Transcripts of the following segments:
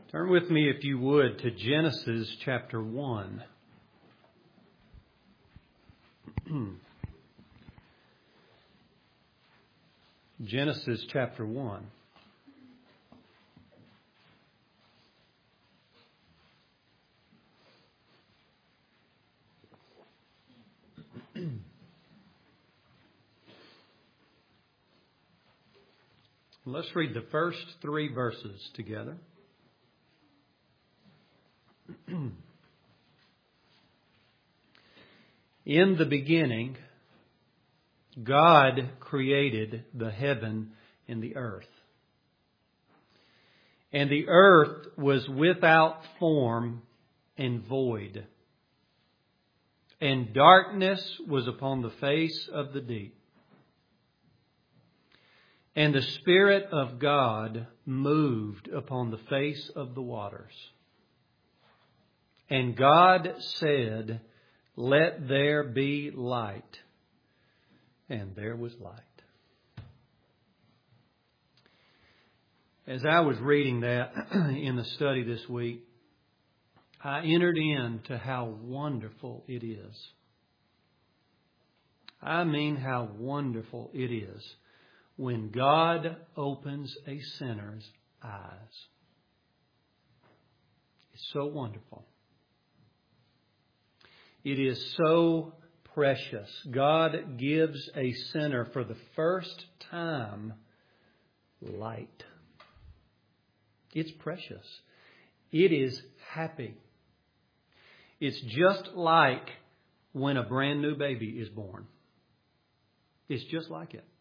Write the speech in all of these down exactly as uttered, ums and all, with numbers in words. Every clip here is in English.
Turn with me, if you would, to Genesis chapter one. Genesis chapter one. Let's read the first three verses together. In the beginning, God created the heaven and the earth. And the earth was without form and void. And darkness was upon the face of the deep. And the Spirit of God moved upon the face of the waters. And God said, "Let there be light." And there was light. As I was reading that in the study this week, I entered into how wonderful it is. I mean how wonderful it is when God opens a sinner's eyes. It's so wonderful. It is so precious. God gives a sinner for the first time light. It's precious. It is happy. It's just like when a brand new baby is born. It's just like it.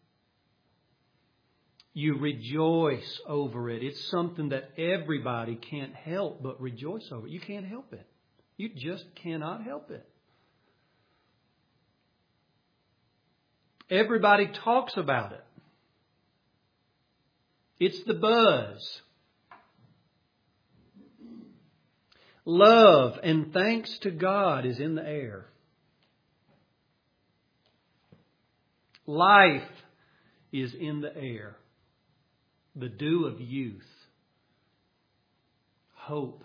You rejoice over it. It's something that everybody can't help but rejoice over. You can't help it. You just cannot help it. Everybody talks about it. It's the buzz. Love and thanks to God is in the air. Life is in the air. The dew of youth. Hope.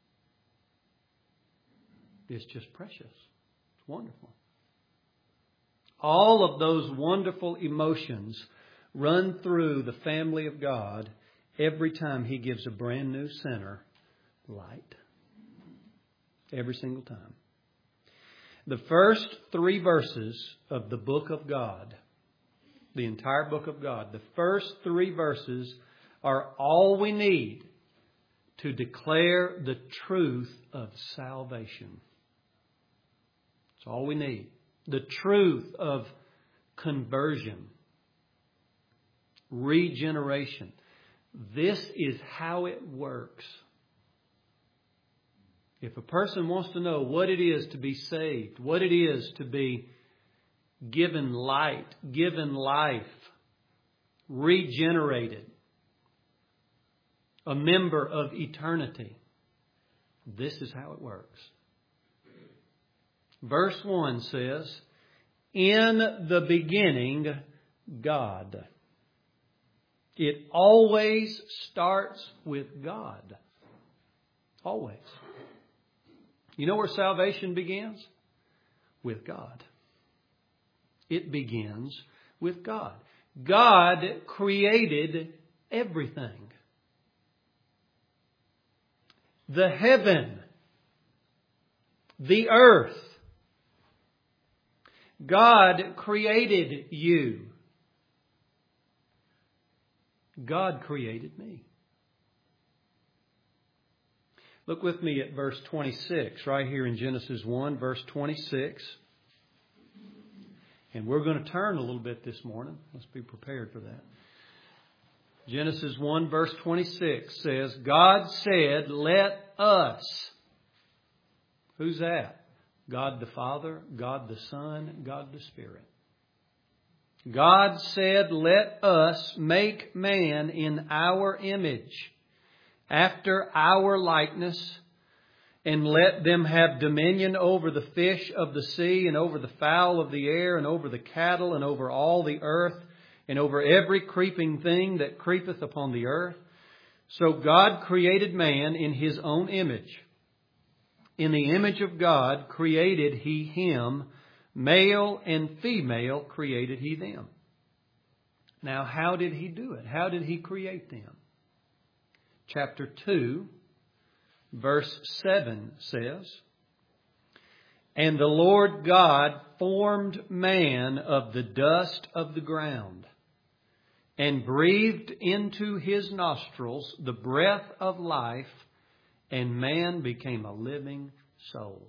It's just precious. It's wonderful. All of those wonderful emotions run through the family of God every time He gives a brand new sinner light. Every single time. The first three verses of the book of God, the entire book of God, the first three verses are all we need to declare the truth of salvation. It's all we need. The truth of conversion, regeneration. This is how it works. If a person wants to know what it is to be saved, what it is to be given light, given life, regenerated, a member of eternity, this is how it works. Verse one says, "In the beginning, God." It always starts with God. Always. You know where salvation begins? With God. It begins with God. God created everything. The heaven, the earth. God created you. God created me. Look with me at verse twenty-six, right here in Genesis one, verse twenty-six. And we're going to turn a little bit this morning. Let's be prepared for that. Genesis one, verse twenty-six says, God said, "Let us." Who's that? God the Father, God the Son, God the Spirit. God said, "Let us make man in our image, after our likeness, and let them have dominion over the fish of the sea, and over the fowl of the air, and over the cattle, and over all the earth, and over every creeping thing that creepeth upon the earth." So God created man in His own image. In the image of God created He him, male and female created He them. Now, how did He do it? How did He create them? Chapter two, verse seven says, "And the Lord God formed man of the dust of the ground, and breathed into his nostrils the breath of life, and man became a living soul."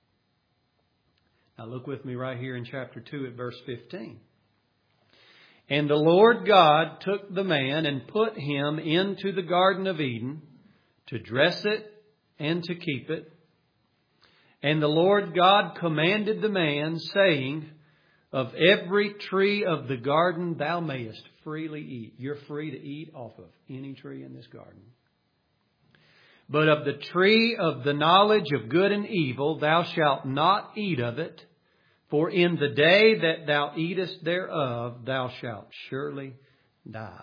Now look with me right here in chapter two at verse fifteen. "And the Lord God took the man and put him into the Garden of Eden to dress it and to keep it. And the Lord God commanded the man, saying, Of every tree of the garden thou mayest freely eat." You're free to eat off of any tree in this garden. "But of the tree of the knowledge of good and evil thou shalt not eat of it, for in the day that thou eatest thereof thou shalt surely die."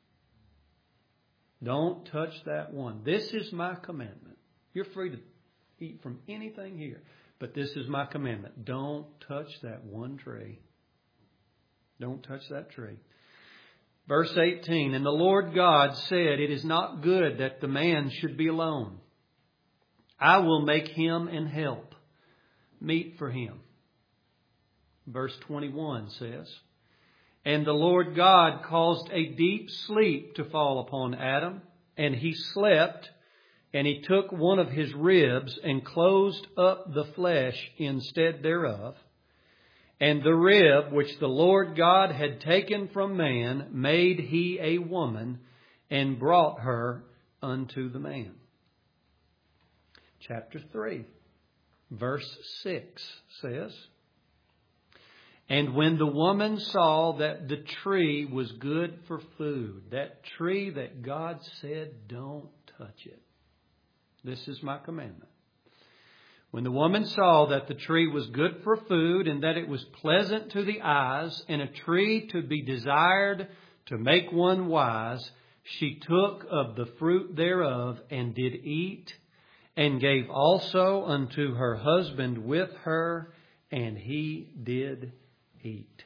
Don't touch that one. This is my commandment. You're free to eat from anything here, but this is my commandment. Don't touch that one tree. Don't touch that tree. Verse eighteen, "And the Lord God said, It is not good that the man should be alone. I will make him an help, meet for him." Verse twenty-one says, "And the Lord God caused a deep sleep to fall upon Adam, and he slept, and he took one of his ribs and closed up the flesh instead thereof. And the rib which the Lord God had taken from man made he a woman, and brought her unto the man." Chapter three, verse six says, "And when the woman saw that the tree was good for food," that tree that God said, don't touch it. This is my commandment. "When the woman saw that the tree was good for food, and that it was pleasant to the eyes, and a tree to be desired to make one wise, she took of the fruit thereof, and did eat, and gave also unto her husband with her, and he did eat."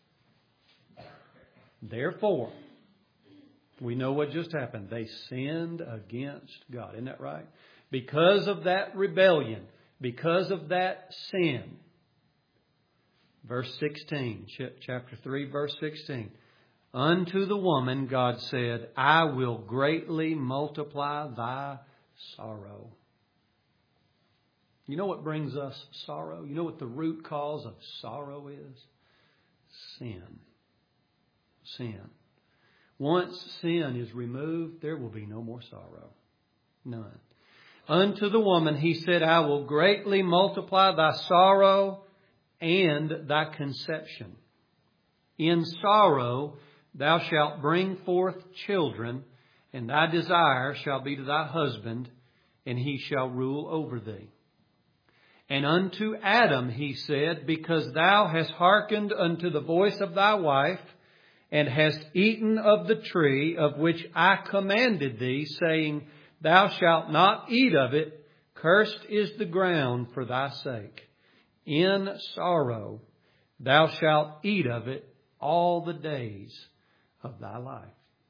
Therefore, we know what just happened. They sinned against God. Isn't that right? Because of that rebellion, because of that sin. Verse sixteen, chapter three, verse sixteen. "Unto the woman God said, I will greatly multiply thy sorrow." You know what brings us sorrow? You know what the root cause of sorrow is? Sin. Sin. Once sin is removed, there will be no more sorrow. None. "Unto the woman he said, I will greatly multiply thy sorrow and thy conception. In sorrow thou shalt bring forth children, and thy desire shall be to thy husband, and he shall rule over thee. And unto Adam he said, Because thou hast hearkened unto the voice of thy wife, and hast eaten of the tree of which I commanded thee, saying, Thou shalt not eat of it, cursed is the ground for thy sake. In sorrow thou shalt eat of it all the days of thy life."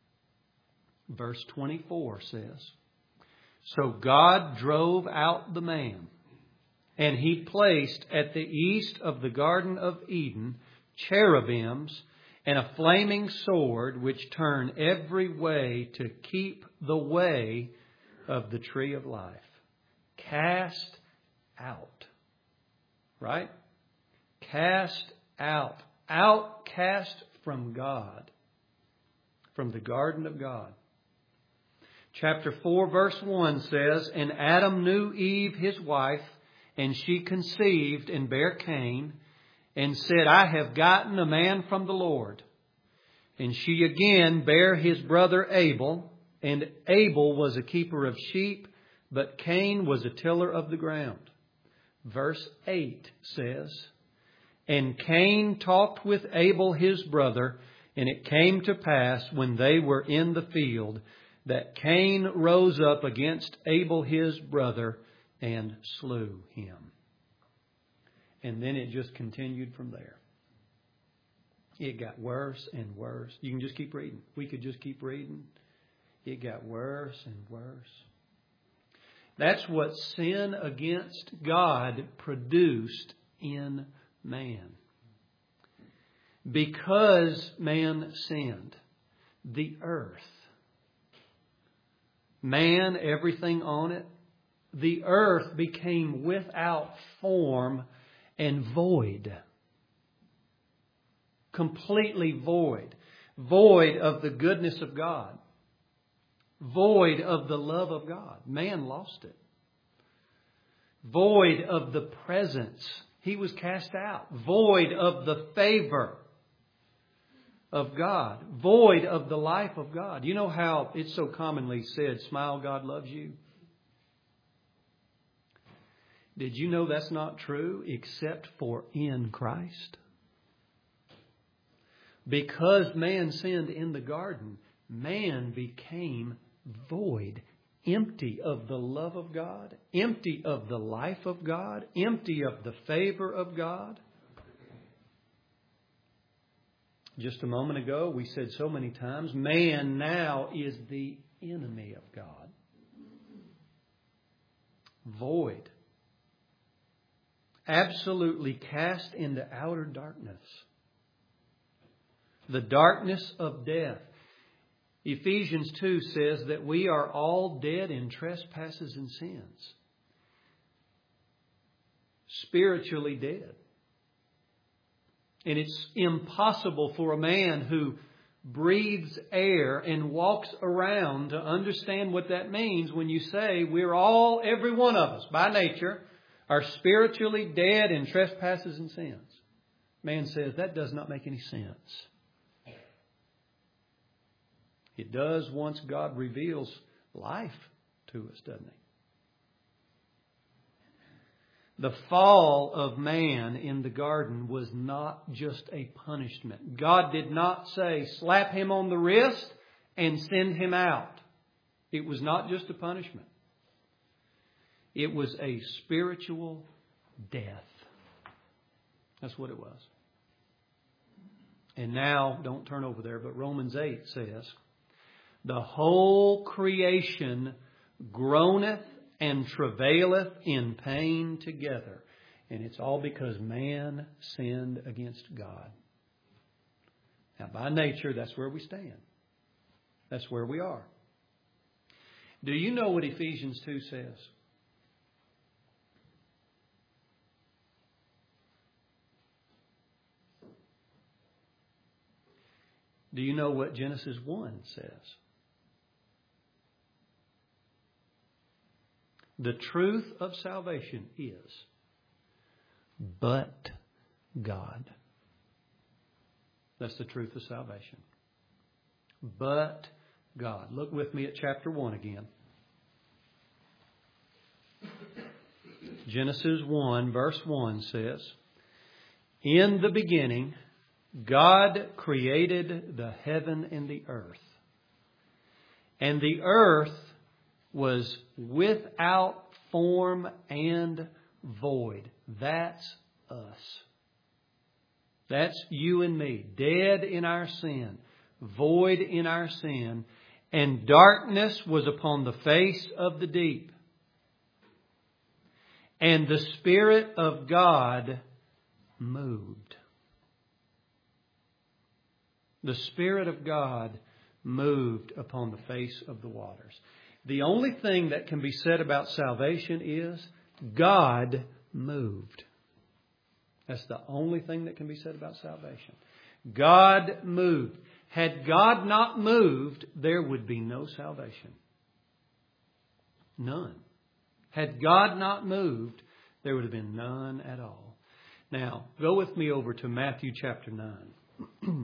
Verse twenty-four says, "So God drove out the man, and he placed at the east of the Garden of Eden cherubims and a flaming sword which turn every way to keep the way of the tree of life. Cast out." Right? Cast out. Outcast from God. From the garden of God. Chapter four verse one says, "And Adam knew Eve his wife, and she conceived and bare Cain, and said, I have gotten a man from the Lord. And she again bare his brother Abel, and Abel was a keeper of sheep, but Cain was a tiller of the ground." Verse eight says, "And Cain talked with Abel his brother, and it came to pass when they were in the field, that Cain rose up against Abel his brother and slew him. And then it just continued from there. It got worse and worse. You can just keep reading. We could just keep reading. It got worse and worse. That's what sin against God produced in man. Because man sinned, the earth, man, everything on it, the earth became without form and void. Completely void. Void of the goodness of God. Void of the love of God. Man lost it. Void of the presence. He was cast out. Void of the favor of God. Void of the life of God. You know how it's so commonly said, smile, God loves you? Did you know that's not true except for in Christ? Because man sinned in the garden, man became void, empty of the love of God, empty of the life of God, empty of the favor of God. Just a moment ago, we said so many times, man now is the enemy of God. Void. Absolutely cast into outer darkness. The darkness of death. Ephesians two says that we are all dead in trespasses and sins. Spiritually dead. And it's impossible for a man who breathes air and walks around to understand what that means when you say we're all, every one of us, by nature, are spiritually dead in trespasses and sins. Man says that does not make any sense. It does once God reveals life to us, doesn't He? The fall of man in the garden was not just a punishment. God did not say, slap him on the wrist and send him out. It was not just a punishment. It was a spiritual death. That's what it was. And now, don't turn over there, but Romans eight says, the whole creation groaneth and travaileth in pain together. And it's all because man sinned against God. Now, by nature, that's where we stand. That's where we are. Do you know what Ephesians two says? Do you know what Genesis one says? The truth of salvation is, but God. That's the truth of salvation. But God. Look with me at chapter one again. Genesis one, verse one says, in the beginning, God created the heaven and the earth. And the earth was without form and void. That's us. That's you and me. Dead in our sin. Void in our sin. And darkness was upon the face of the deep. And the Spirit of God moved. The Spirit of God moved upon the face of the waters. The only thing that can be said about salvation is God moved. That's the only thing that can be said about salvation. God moved. Had God not moved, there would be no salvation. None. Had God not moved, there would have been none at all. Now, go with me over to Matthew chapter nine.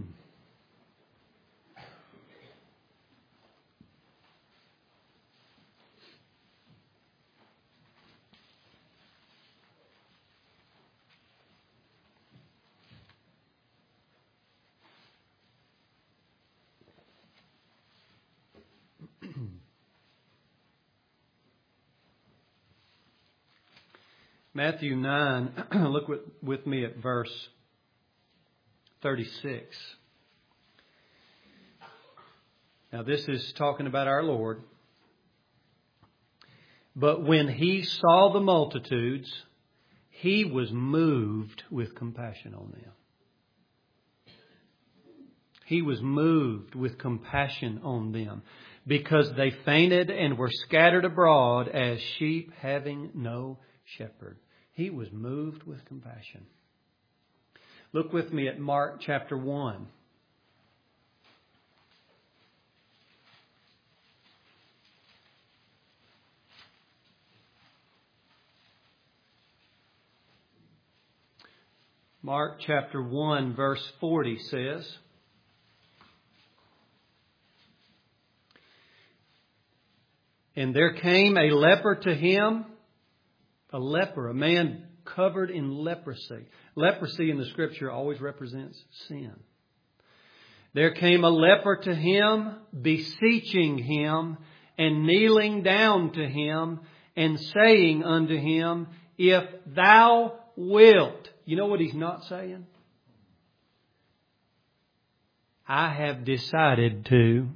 Matthew nine, look with, with me at verse thirty-six. Now this is talking about our Lord. But when He saw the multitudes, He was moved with compassion on them. He was moved with compassion on them, because they fainted and were scattered abroad as sheep having no shepherd. He was moved with compassion. Look with me at Mark chapter one. Mark chapter one verse forty says, "And there came a leper to him," a leper, a man covered in leprosy. Leprosy in the Scripture always represents sin. "There came a leper to him, beseeching him, and kneeling down to him, and saying unto him, If thou wilt." You know what he's not saying? "I have decided to."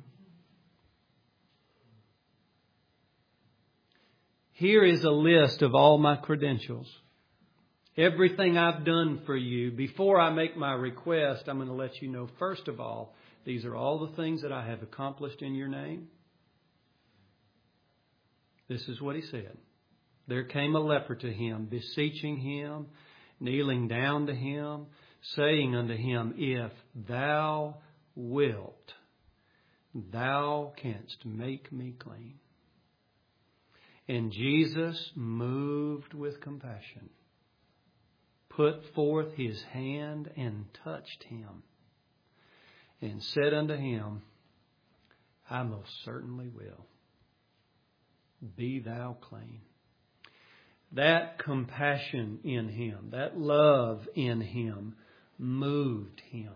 Here is a list of all my credentials. Everything I've done for you. Before I make my request, I'm going to let you know, first of all, these are all the things that I have accomplished in your name. This is what he said. "There came a leper to him, beseeching him, kneeling down to him, saying unto him, If thou wilt, thou canst make me clean." And Jesus, moved with compassion, put forth His hand and touched him, and said unto him, "I most certainly will. Be thou clean." That compassion in him, that love in him, moved him.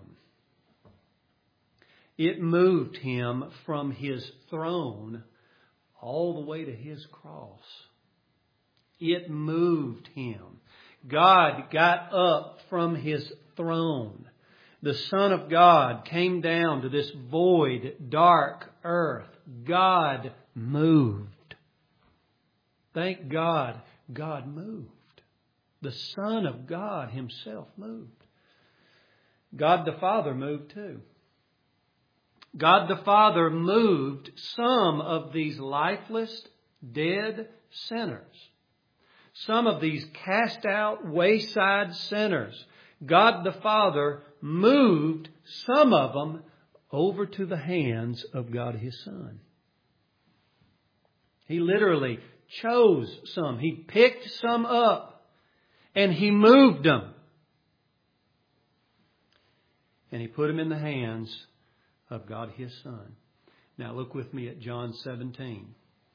It moved him from his throne all the way to his cross. It moved him. God got up from His throne. The Son of God came down to this void, dark earth. God moved. Thank God, God moved. The Son of God Himself moved. God the Father moved too. God the Father moved some of these lifeless, dead sinners. Some of these cast out, wayside sinners. God the Father moved some of them over to the hands of God His Son. He literally chose some. He picked some up and He moved them. And He put them in the hands of God His Son. Now look with me at John seventeen.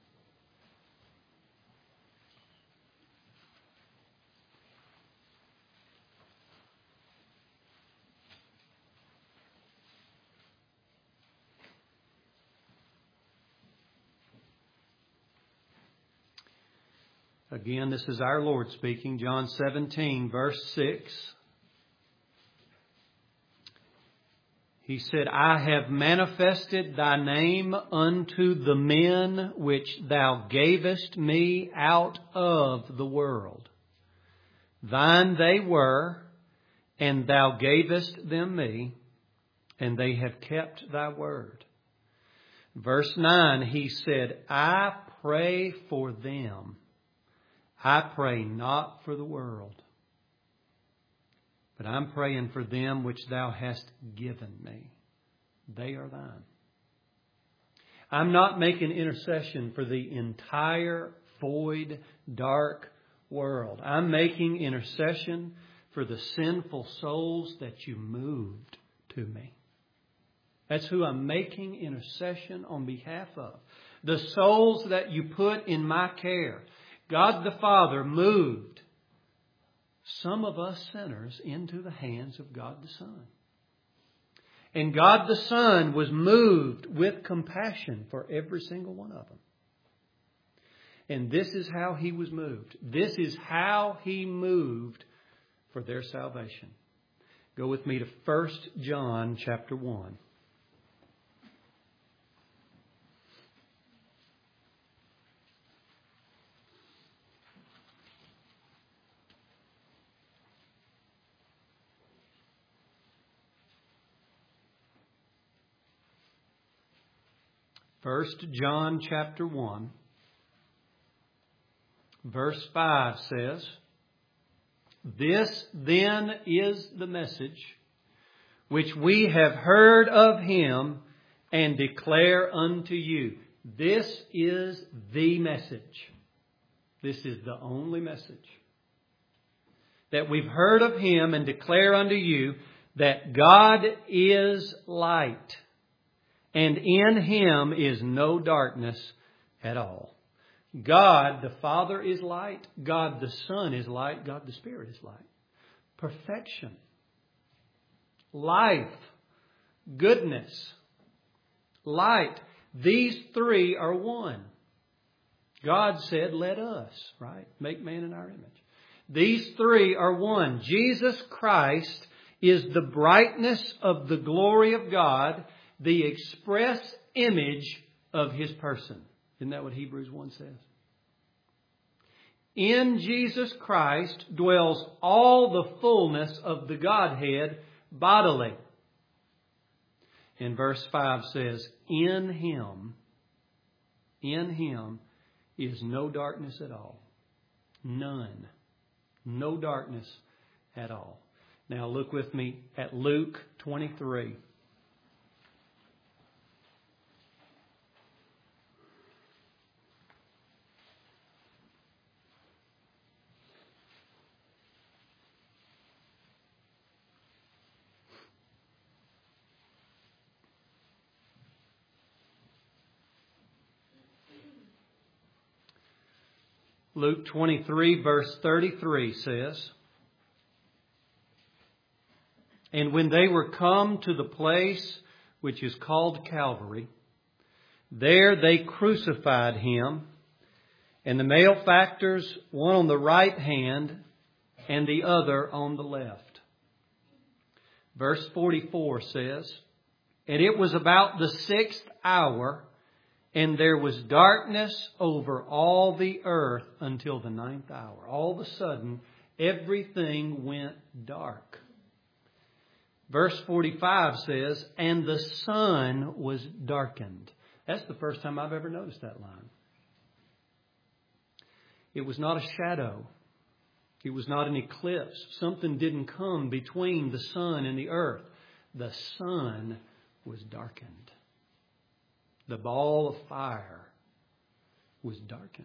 Again, this is our Lord speaking. John seventeen, verse six. He said, "I have manifested thy name unto the men which thou gavest me out of the world. Thine they were, and thou gavest them me, and they have kept thy word." Verse nine, He said, "I pray for them. I pray not for the world, but I'm praying for them which thou hast given me. They are thine." I'm not making intercession for the entire void, dark world. I'm making intercession for the sinful souls that you moved to me. That's who I'm making intercession on behalf of. The souls that you put in my care. God the Father moved some of us sinners into the hands of God the Son. And God the Son was moved with compassion for every single one of them. And this is how He was moved. This is how He moved for their salvation. Go with me to First John chapter one. First John chapter one, verse five says, "This then is the message which we have heard of Him and declare unto you." This is the message. This is the only message. "That we've heard of Him and declare unto you that God is light, and in Him is no darkness at all." God the Father is light. God the Son is light. God the Spirit is light. Perfection. Life. Goodness. Light. These three are one. God said, "Let us," right? "Make man in our image." These three are one. Jesus Christ is the brightness of the glory of God, the express image of His person. Isn't that what Hebrews one says? In Jesus Christ dwells all the fullness of the Godhead bodily. And verse five says, "In Him, in Him is no darkness at all." None. No darkness at all. Now look with me at Luke twenty-three. Luke twenty-three verse thirty-three says, "And when they were come to the place which is called Calvary, there they crucified Him, and the malefactors, one on the right hand and the other on the left." Verse forty-four says, "And it was about the sixth hour, and there was darkness over all the earth until the ninth hour." All of a sudden, everything went dark. Verse forty-five says, "And the sun was darkened." That's the first time I've ever noticed that line. It was not a shadow. It was not an eclipse. Something didn't come between the sun and the earth. The sun was darkened. The ball of fire was darkened.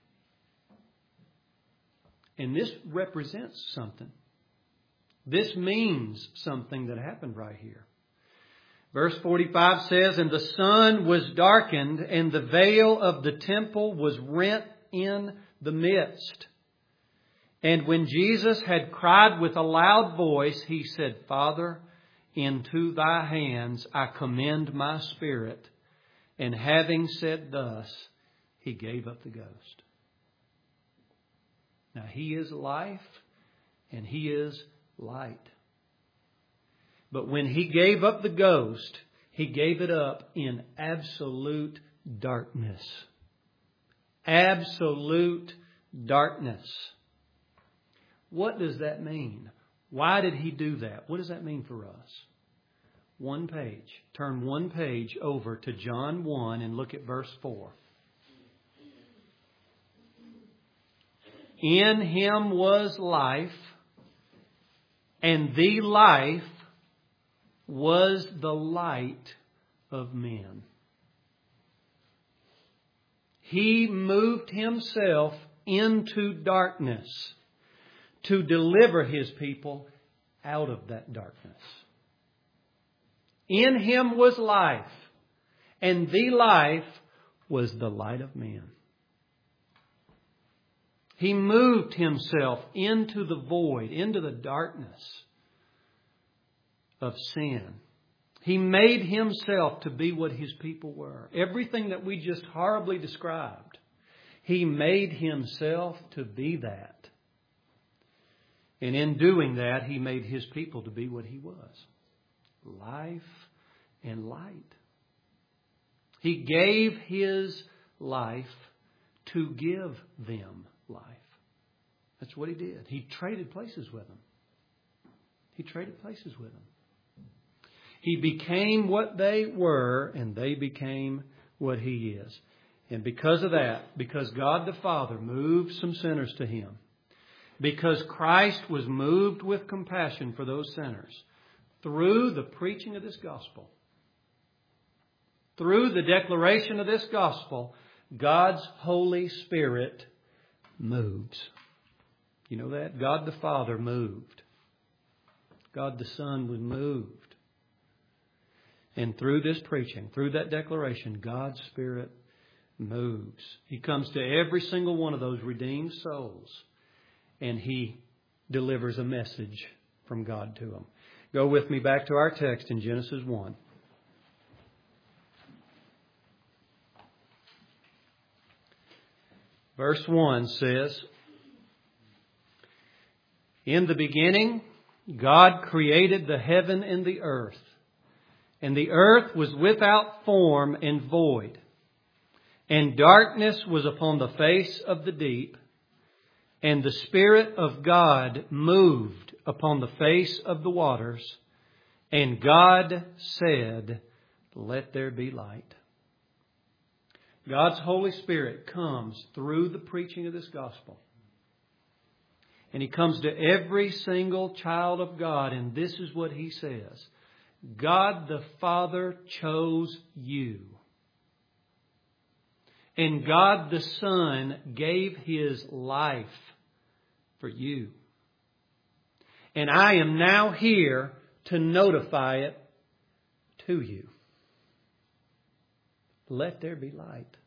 And this represents something. This means something that happened right here. Verse forty-five says, "And the sun was darkened, and the veil of the temple was rent in the midst. And when Jesus had cried with a loud voice, He said, Father, into Thy hands I commend my spirit. And having said thus, He gave up the ghost." Now He is life and He is light. But when He gave up the ghost, He gave it up in absolute darkness. Absolute darkness. What does that mean? Why did He do that? What does that mean for us? One page. Turn one page over to John one and look at verse four. "In Him was life, and the life was the light of men." He moved Himself into darkness to deliver His people out of that darkness. In Him was life, and the life was the light of men. He moved Himself into the void, into the darkness of sin. He made Himself to be what His people were. Everything that we just horribly described. He made Himself to be that. And in doing that, He made His people to be what He was. Life and light. He gave His life to give them life. That's what He did. He traded places with them. He traded places with them. He became what they were, and they became what He is. And because of that, because God the Father moved some sinners to Him, because Christ was moved with compassion for those sinners, through the preaching of this gospel, through the declaration of this gospel, God's Holy Spirit moves. You know that? God the Father moved. God the Son was moved. And through this preaching, through that declaration, God's Spirit moves. He comes to every single one of those redeemed souls, and He delivers a message from God to them. Go with me back to our text in Genesis one. Verse one says, "In the beginning, God created the heaven and the earth. And the earth was without form and void. And darkness was upon the face of the deep. And the Spirit of God moved upon the face of the waters. And God said, 'Let there be light.'" God's Holy Spirit comes through the preaching of this gospel. And He comes to every single child of God, and this is what He says. God the Father chose you. And God the Son gave His life for you. And I am now here to notify it to you. Let there be light.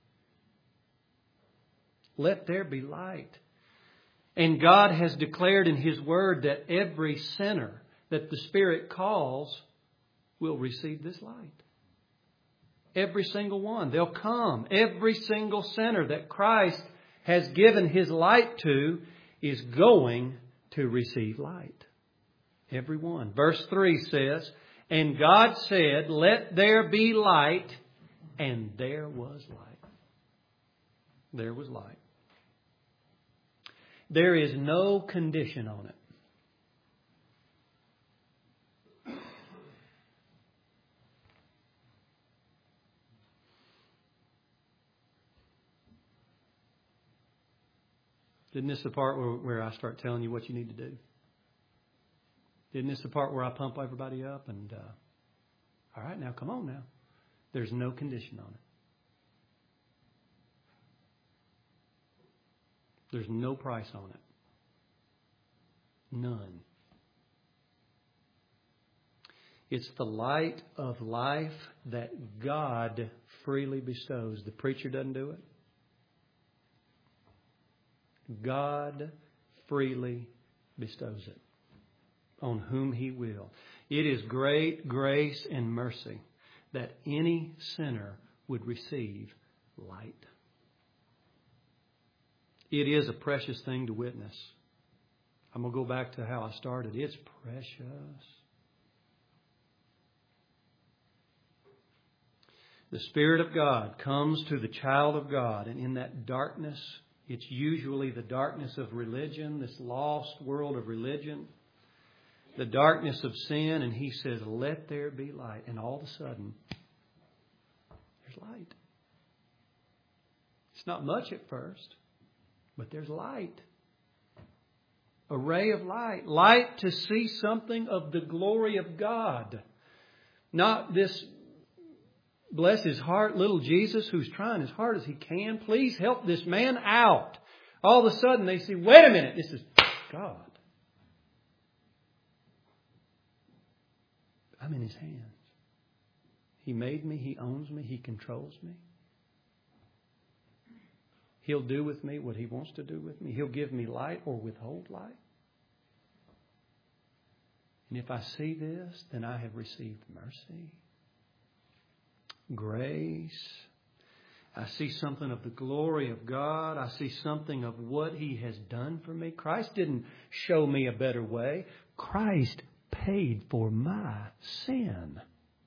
Let there be light. And God has declared in His Word that every sinner that the Spirit calls will receive this light. Every single one. They'll come. Every single sinner that Christ has given His light to is going to receive light. Every one. Verse three says, "And God said, 'Let there be light,' and there was light." There was light. There is no condition on it. Isn't this the part where, where I start telling you what you need to do? Isn't this the part where I pump everybody up and, uh, all right, now come on now. There's no condition on it. There's no price on it. None. It's the light of life that God freely bestows. The preacher doesn't do it. God freely bestows it on whom He will. It is great grace and mercy that any sinner would receive light. It is a precious thing to witness. I'm going to go back to how I started. It's precious. The Spirit of God comes to the child of God, and in that darkness, it's usually the darkness of religion, this lost world of religion, the darkness of sin, and He says, "Let there be light." And all of a sudden, there's light. It's not much at first, but there's light. A ray of light. Light to see something of the glory of God. Not this, bless his heart, little Jesus who's trying as hard as he can. Please help this man out. All of a sudden they see, wait a minute, this is God. I'm in His hands. He made me. He owns me. He controls me. He'll do with me what He wants to do with me. He'll give me light or withhold light. And if I see this, then I have received mercy, grace. I see something of the glory of God. I see something of what He has done for me. Christ didn't show me a better way. Christ paid for my sin.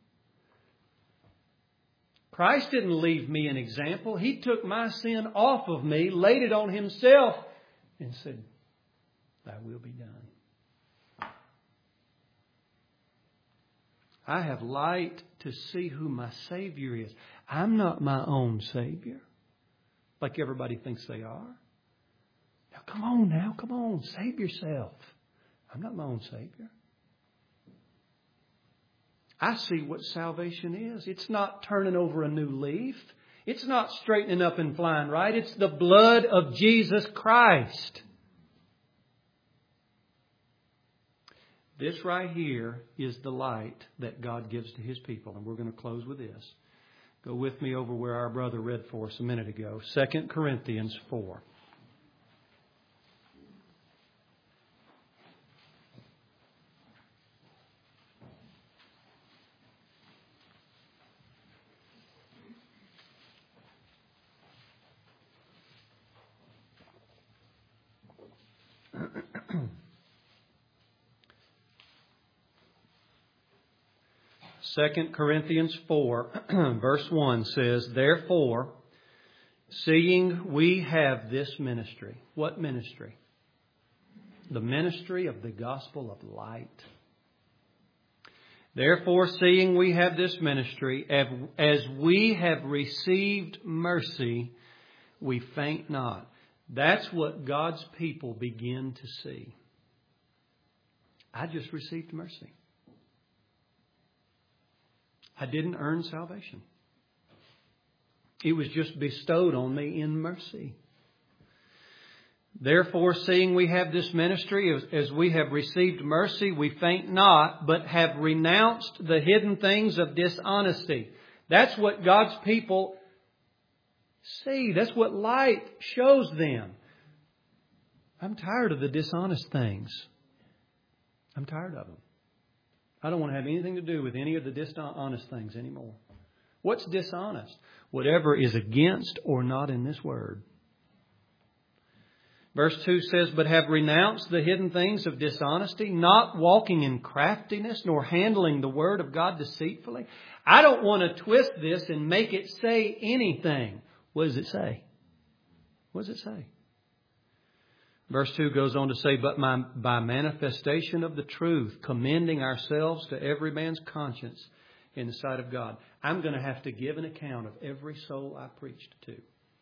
Christ didn't leave me an example. He took my sin off of me, laid it on Himself, and said, Thy will be done. I have light to see who my Savior is. I'm not my own Savior, like everybody thinks they are. Now, come on now, come on, save yourself. I'm not my own Savior. I see what salvation is. It's not turning over a new leaf. It's not straightening up and flying right. It's the blood of Jesus Christ. This right here is the light that God gives to His people. And we're going to close with this. Go with me over where our brother read for us a minute ago. Second Corinthians four. Second Corinthians four, verse one says, Therefore, seeing we have this ministry. What ministry? The ministry of the gospel of light. Therefore, seeing we have this ministry, as we have received mercy, we faint not. That's what God's people begin to see. I just received mercy. I didn't earn salvation. It was just bestowed on me in mercy. Therefore, seeing we have this ministry, as, as we have received mercy, we faint not, but have renounced the hidden things of dishonesty. That's what God's people see. That's what light shows them. I'm tired of the dishonest things. I'm tired of them. I don't want to have anything to do with any of the dishonest things anymore. What's dishonest? Whatever is against or not in this word. Verse two says, But have renounced the hidden things of dishonesty, not walking in craftiness, nor handling the word of God deceitfully. I don't want to twist this and make it say anything. What does it say? What does it say? Verse two goes on to say, But my, by manifestation of the truth, commending ourselves to every man's conscience in the sight of God. I'm going to have to give an account of every soul I preached to.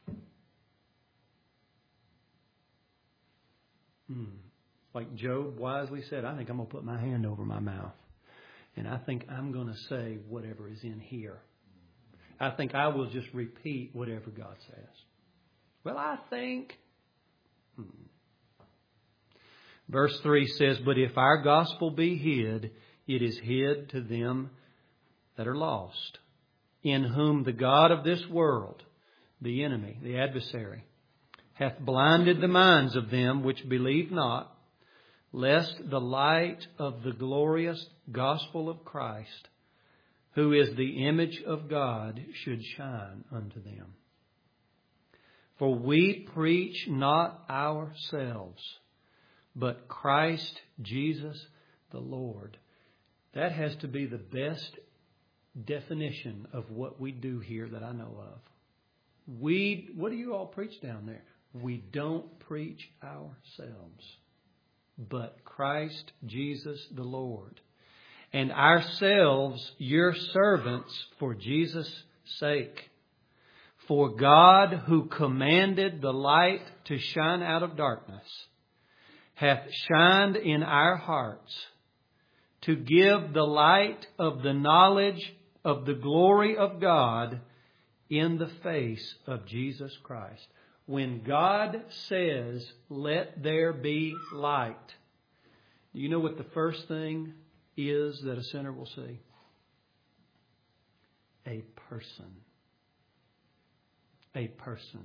Hmm. Like Job wisely said, I think I'm going to put my hand over my mouth. And I think I'm going to say whatever is in here. I think I will just repeat whatever God says. Well, I think... Hmm. Verse three says, But if our gospel be hid, it is hid to them that are lost, in whom the God of this world, the enemy, the adversary, hath blinded the minds of them which believe not, lest the light of the glorious gospel of Christ, who is the image of God, should shine unto them. For we preach not ourselves, but Christ Jesus the Lord. That has to be the best definition of what we do here that I know of. We, what do you all preach down there? We don't preach ourselves, but Christ Jesus the Lord. And ourselves your servants for Jesus' sake. For God, who commanded the light to shine out of darkness, hath shined in our hearts to give the light of the knowledge of the glory of God in the face of Jesus Christ. When God says, let there be light, do you know what the first thing is that a sinner will see? A person. A person.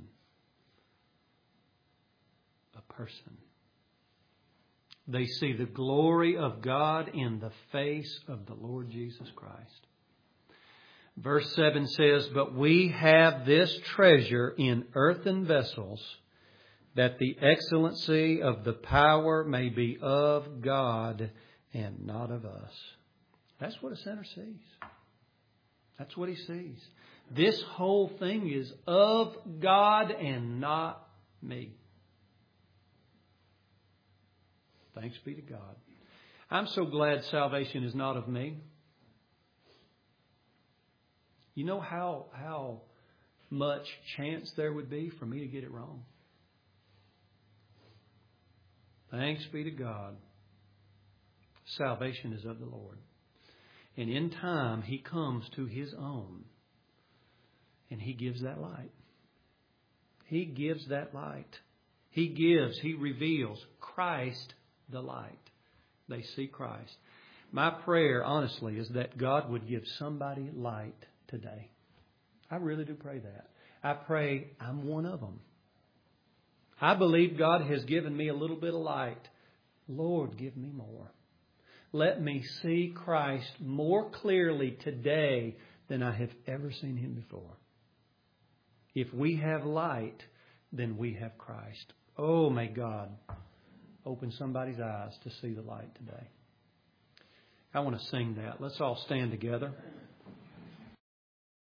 A person. They see the glory of God in the face of the Lord Jesus Christ. Verse seven says, "But we have this treasure in earthen vessels, that the excellency of the power may be of God and not of us." That's what a sinner sees. That's what he sees. This whole thing is of God and not me. Thanks be to God. I'm so glad salvation is not of me. You know how, how much chance there would be for me to get it wrong? Thanks be to God. Salvation is of the Lord. And in time, He comes to His own. And He gives that light. He gives that light. He gives, He reveals Christ the light. They see Christ. My prayer, honestly, is that God would give somebody light today. I really do pray that. I pray I'm one of them. I believe God has given me a little bit of light. Lord, give me more. Let me see Christ more clearly today than I have ever seen Him before. If we have light, then we have Christ. Oh, may God open somebody's eyes to see the light today. I want to sing that. Let's all stand together.